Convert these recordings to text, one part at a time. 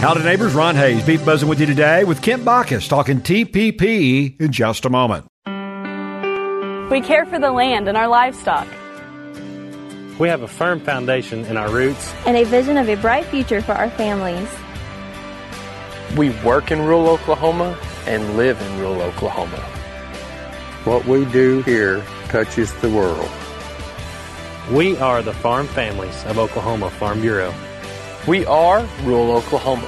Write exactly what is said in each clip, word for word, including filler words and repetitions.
Howdy neighbors, Ron Hayes, Beef Buzzing with you today with Kent Bacchus talking T P P in just a moment. We care for the land and our livestock. We have a firm foundation in our roots and a vision of a bright future for our families. We work in rural Oklahoma and live in rural Oklahoma. What we do here touches the world. We are the farm families of Oklahoma Farm Bureau. We are rural Oklahoma.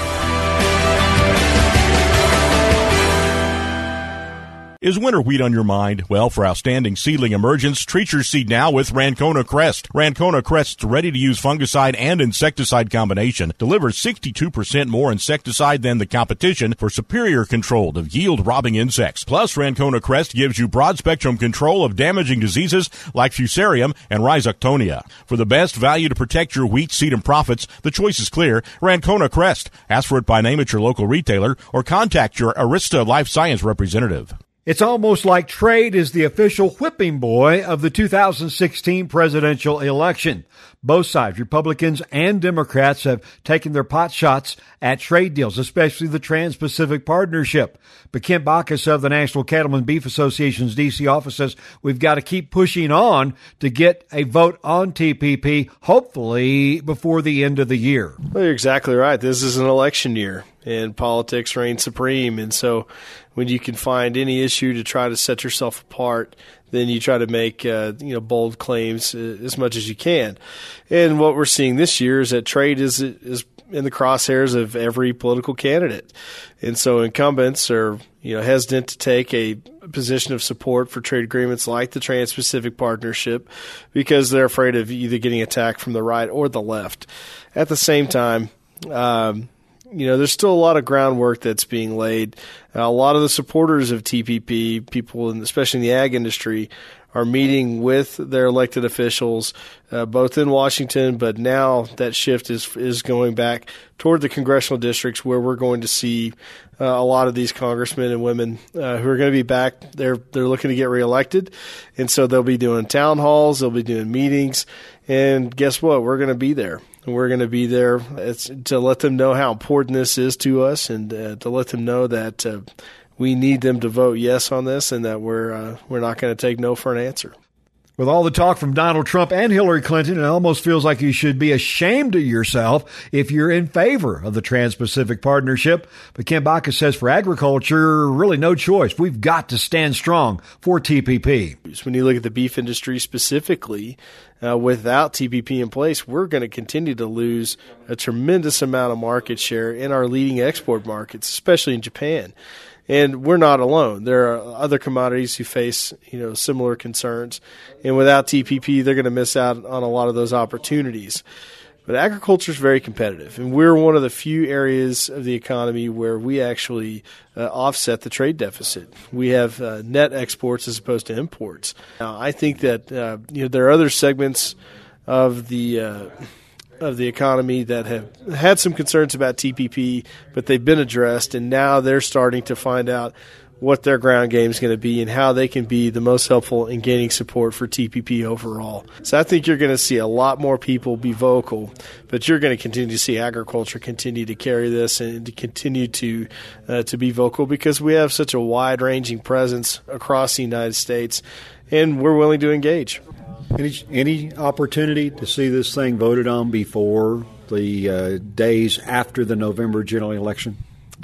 Is winter wheat on your mind? Well, for outstanding seedling emergence, treat your seed now with Rancona Crest. Rancona Crest's ready-to-use fungicide and insecticide combination delivers sixty-two percent more insecticide than the competition for superior control of yield-robbing insects. Plus, Rancona Crest gives you broad-spectrum control of damaging diseases like Fusarium and Rhizoctonia. For the best value to protect your wheat, seed, and profits, the choice is clear. Rancona Crest. Ask for it by name at your local retailer or contact your Arista Life Science representative. It's almost like trade is the official whipping boy of the two thousand sixteen presidential election. Both sides, Republicans and Democrats, have taken their pot shots at trade deals, especially the Trans-Pacific Partnership. But Kent Bacchus of the National Cattlemen Beef Association's D C office says we've got to keep pushing on to get a vote on T P P, hopefully before the end of the year. Well, you're exactly right. This is an election year, and politics reigns supreme. And so when you can find any issue to try to set yourself apart, then you try to make uh, you know bold claims uh, as much as you can. And what we're seeing this year is that trade is is in the crosshairs of every political candidate. And so incumbents are you know hesitant to take a position of support for trade agreements like the Trans-Pacific Partnership because they're afraid of either getting attacked from the right or the left. At the same time, um, you know, there's still a lot of groundwork that's being laid. Uh, a lot of the supporters of T P P, people, in, especially in the ag industry, are meeting with their elected officials, uh, both in Washington, but now that shift is is going back toward the congressional districts where we're going to see uh, a lot of these congressmen and women uh, who are going to be back. They're they're looking to get reelected, and so they'll be doing town halls, they'll be doing meetings, and guess what? We're going to be there. We're going to be there it's, to let them know how important this is to us and uh, to let them know that uh, we need them to vote yes on this and that we're uh, we're not going to take no for an answer. With all the talk from Donald Trump and Hillary Clinton, it almost feels like you should be ashamed of yourself if you're in favor of the Trans-Pacific Partnership. But Kent Bacchus says for agriculture, really no choice. We've got to stand strong for T P P. When you look at the beef industry specifically, uh, without T P P in place, we're going to continue to lose a tremendous amount of market share in our leading export markets, especially in Japan. And we're not alone. There are other commodities who face, you know, similar concerns. And without T P P, they're going to miss out on a lot of those opportunities. But agriculture is very competitive, and we're one of the few areas of the economy where we actually uh, offset the trade deficit. We have uh, net exports as opposed to imports. Now, I think that uh, you know there are other segments of the uh, of the economy that have had some concerns about T P P, but they've been addressed, and now they're starting to find out what their ground game is going to be and how they can be the most helpful in gaining support for T P P overall. So I think you're going to see a lot more people be vocal, but you're going to continue to see agriculture continue to carry this and to continue to uh, to be vocal because we have such a wide-ranging presence across the United States, and we're willing to engage. Any, any opportunity to see this thing voted on before the uh, days after the November general election?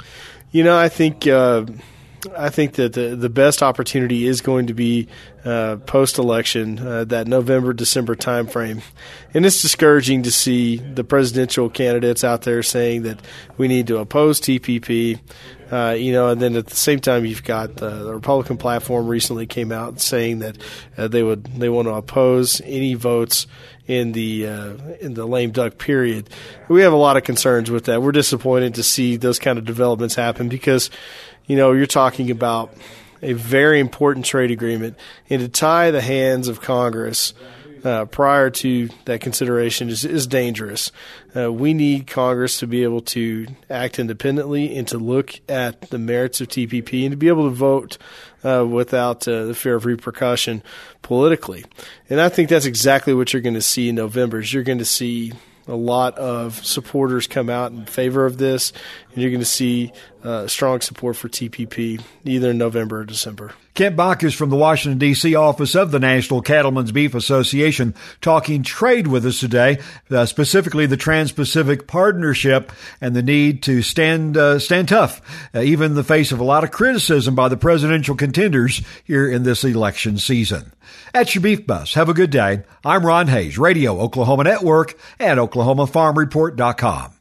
You know, I think uh, I think that the, the best opportunity is going to be uh, post-election, uh, that November, December timeframe. And it's discouraging to see the presidential candidates out there saying that we need to oppose T P P. Uh, you know, and then at the same time, you've got uh, the Republican platform recently came out saying that uh, they would they want to oppose any votes in the uh, in the lame duck period. We have a lot of concerns with that. We're disappointed to see those kind of developments happen because, you know, you're talking about a very important trade agreement, and to tie the hands of Congress Uh, prior to that consideration is, is dangerous. Uh, we need Congress to be able to act independently and to look at the merits of T P P and to be able to vote uh, without uh, the fear of repercussion politically. And I think that's exactly what you're going to see in November. Is you're going to see a lot of supporters come out in favor of this, and you're going to see uh, strong support for T P P either in November or December. Kent Bacchus from the Washington, D C office of the National Cattlemen's Beef Association talking trade with us today, uh, specifically the Trans-Pacific Partnership and the need to stand uh, stand tough, uh, even in the face of a lot of criticism by the presidential contenders here in this election season. That's your Beef Bus. Have a good day. I'm Ron Hayes, Radio Oklahoma Network, and Oklahoma Farm Report dot com.